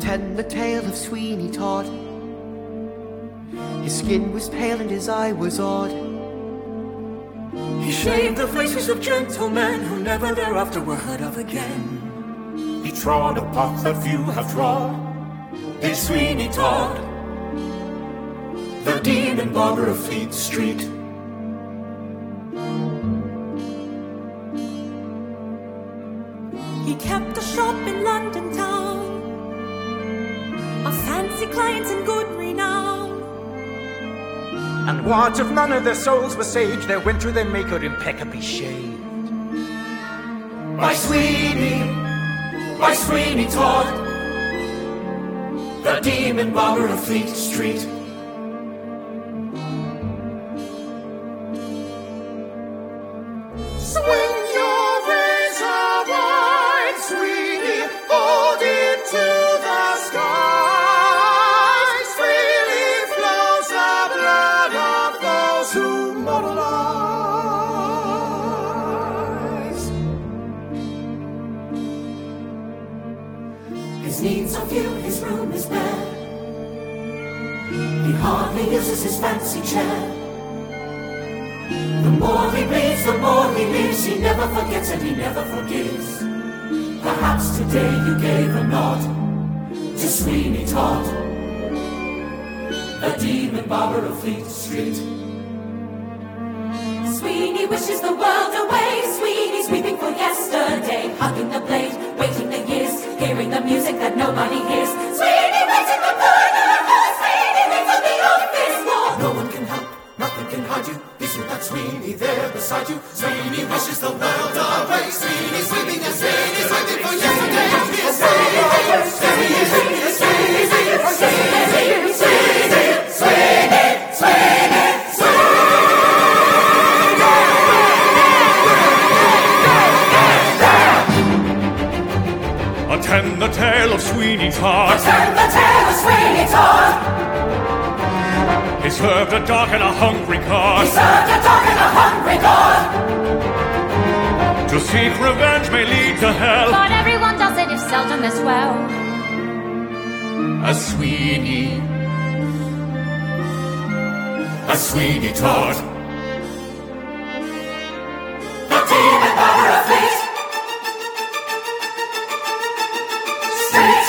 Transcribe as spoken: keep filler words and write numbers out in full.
tender tale of Sweeney Todd. His skin was pale and his eye was odd. He shaved the faces of gentlemen who never thereafter were heard of again. He trod a path that few have trod. Did Sweeney Todd, the demon barber of Fleet Street. He kept a shop in London town, of fancy clients and good renown. And what if none of their souls were saved? Their went through their maker impeccably shaved. By Sweeney, by Sweeney Todd, the demon barber of Fleet Street. Swing your razor wide, Sweeney, hold it to the skies. Freely flows the blood of those who mortalize. His needs are few, his room is bare. He hardly uses his fancy chair. The more he bleeds, the more he lives. He never forgets and he never forgives. Perhaps today you gave a nod to Sweeney Todd, the demon barber of Fleet Street. Sweeney wishes the world away. Sweeney's weeping for yesterday, hugging the blade, waiting the years, hearing the music that nobody hears. Sweeney waits in the corner, Sweeney waits on the office wall. No one can help, nothing can hide you. Isn't that Sweeney there beside you? Sweeney wishes the world away. Sweeney's weeping and Sweeney's waiting for yesterday. Sweeney, Sweeney, Sweeney, Sweeney, Sweeney, Sweeney, Sweeney, Attend the tale of Sweeney Todd. Attend the tale of Sweeney Todd. He served a dog and a hungry god. He served a dog and a hungry god. To seek revenge may lead to hell. But everyone does it if seldom as well. a Sweeney, a Sweeney Todd. The demon barber of Fleet Street.